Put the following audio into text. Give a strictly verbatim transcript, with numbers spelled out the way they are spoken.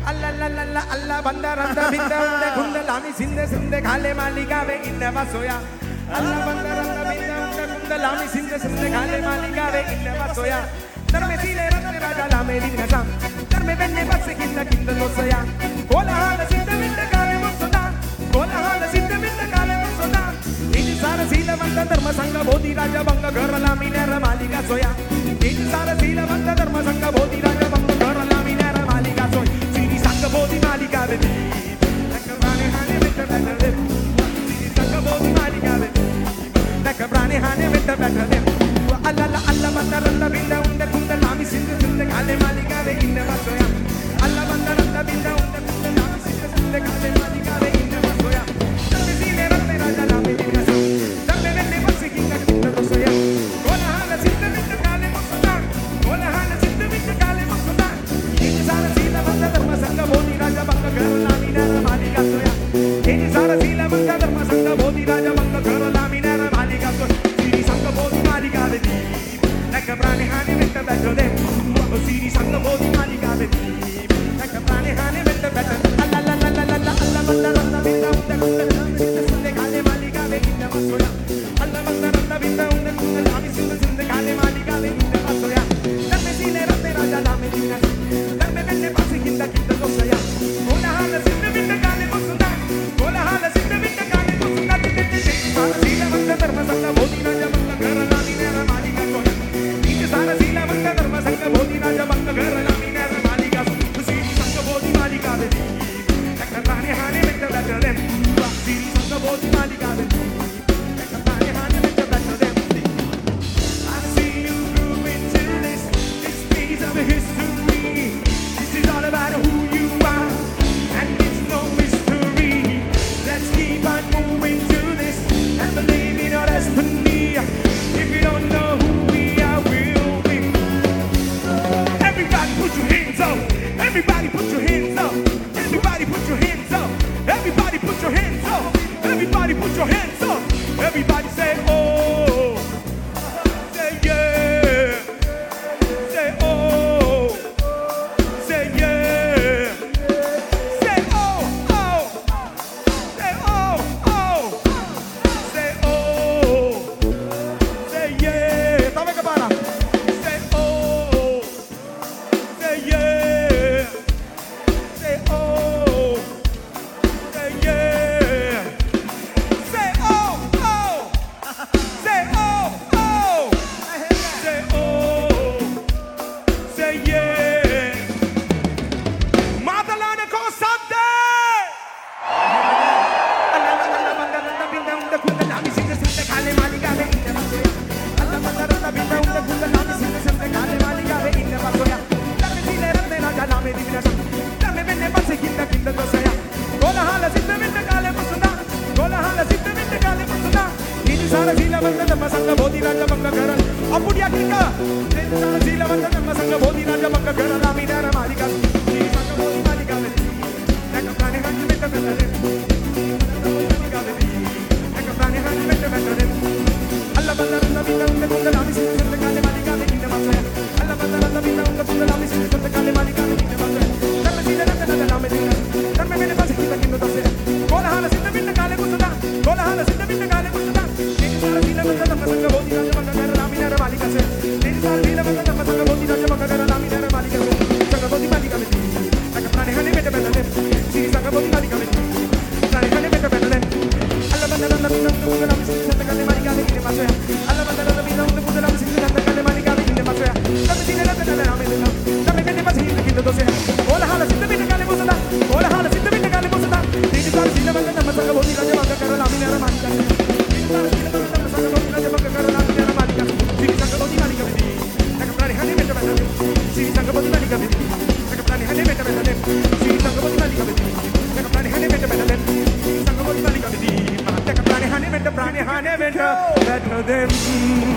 alla la la la alla banda randa binda unde kunda lami sinde sinde khale malika ve inna vasoya alla banda randa binda unde kunda lami sinde sinde khale malika ve inna vasoya darme sile ratte raja lame dinna sam darme venne passe kinda kinda losaya kola hala sinde binda khale musoda kola hala sinde binda khale musoda ini sara sila banda dharma sangha bodhi raja banga ghar lami nera malika soya ini sara sila banda dharma sangha bodhi raja banga ghar lami nera malika soya Bodhi malika ve nakabrane hane vetta better siri sanga bodhi malika ve nakabrane hane vetta better alla la alla bandaralla binda unda kunda lami sinde sinde khale malika ve inna vasoya alla bandaralla binda unda kunda lami sinde sinde khale malika ve inna vasoya darme sile ratte raja lame dinna sa darme venne passe kinga kinda vasoya kola hala sinde vetta khale musoda kola hala sinde vetta khale musoda ini sara sila banda dharma sangha bodhi raja banga ghar lami nera malika soya ini sara sila banda dharma sangha bodhi raja banga ghar lami nera malika soya siri sangha bodhi malika ve nakabrane hane vetta better siri sangha bodhi malika ve nakabrane hane vetta better alla la la la la alla banda randa binda unda kunda lami sinde sinde khale malika ve inna vasoya alla banda randa binda unda kunda lami sinde sinde khale malika ve inna vasoya darme sile ratte raja lame dinna darme venne passe kinda kinda losaya kola hala sinde binda khale musoda kola hala sinde binda khale musoda sara sila banda dharma sangha bodhi raja banga ghar lami nera malika soya ini sara sila banda dharma sangha bodhi raja banga ghar lami nera malika soya siri sangha bodhi malika ve nakabrane hane vetta better siri sangha bodhi malika ve nakabrane hane vetta better I see you grew into this this piece of history. This is all about who you are, and it's no mystery. Let's keep on moving to this and believe in our destiny. If you don't know who we are, we'll be. Everybody put your hands up. Everybody put your hands up. Everybody put your hands up. Everybody put your hands up. Everybody put your hands up. Everybody say oh. Say yeah. Say oh. Say yeah. Say oh, oh. Say oh, oh. Say oh. Say yeah. Tama ka para. Say oh. Say yeah. Say oh. Say yeah. Say oh, oh. Say oh, oh. Say oh. Say yeah. Madalana ko sante. Alla alla bandaralla binda unda kunda lami sinde sinde khale malika ve inna vasoya alla bandaralla binda unda kunda lami sinde sinde khale malika ve inna vasoya darme sile ratte raja lame dinna sa darme venne passe kinda kinda losaya kola hala sinde venne khale musoda kola hala sinde venne khale musoda ini sara sila banda dharma sangha bodhi raja banga ghar appudiya kinga ini sara sila banda dharma sangha bodhi raja banga ghar lami nera malika ini sangha bodhi malika ve nakabrane hane vetta better alla banda randa binda unda kunda lami sinde sinde khale malika ve inna vasoya alla banda randa binda unda kunda lami sinde sinde khale malika ve inna vasoya darme sile ratte raja lame dinna darme venne passe kinda kinda losaya kola hala sinde binda khale musoda kola hala sinde binda khale musoda ini sara sila banda dharma sangha bodhi raja banga ghar lami nera malika soya ini sara sila banda dharma sangha bodhi raja banga ghar lami nera malika soya sangha bodhi malika ve nakabrane hane vetta better siri sangha bodhi malika ve nakabrane hane vetta better alla banda randa binda unda kunda lami sinde sinde khale malika ve inna vasoya alla banda randa binda unda kunda lami sinde sinde khale malika ve inna vasoya darme sile ratte raja lame dinna darme venne passe kinda kinda losaya kola hala sinde binda khale musoda kola hala sinde binda khale musoda ini sara sila banda dharma sangha bodhi raja banga ghar lami nera malika ini sara sila banda dharma sangha bodhi raja banga ghar lami nera malika siri sangha bodhi malika ve nakabrane hane vetta better siri sangha bodhi malika ve nakabrane hane vetta better siri sangha bodhi malika ve nakabrane hane vetta better sangha bodhi malika ve nakabrane hane vetta prane hane vetta better than